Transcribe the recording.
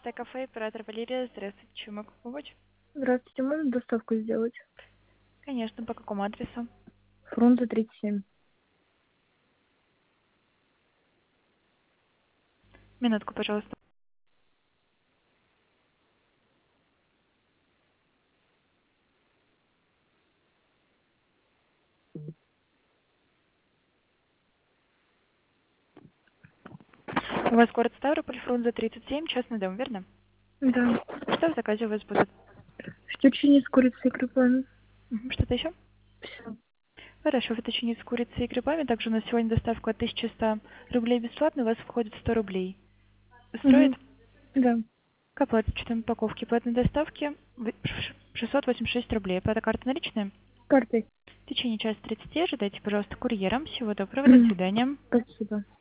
11 кафе, оператор Валерия. Здравствуйте, чем могу помочь? Здравствуйте, можно доставку сделать? Конечно, по какому адресу? Фрунзе 37. Минутку, пожалуйста. У вас город Ставрополь, Фрунзе 37, частный дом, верно? Да. Что в заказе у вас будет? Фетучини с курицей и грибами. Что-то еще? Все. Хорошо, фетучини с курицей и грибами. Также у нас сегодня доставка от 1100 рублей бесплатно, у вас входит 100 рублей. Устроит? Угу. Да. К оплате учетом упаковки по этой доставке 686 рублей. Оплата карты наличная? Картой. В течение часа 30 ожидайте, пожалуйста, курьером. Всего доброго, до Мгм. свидания. Спасибо.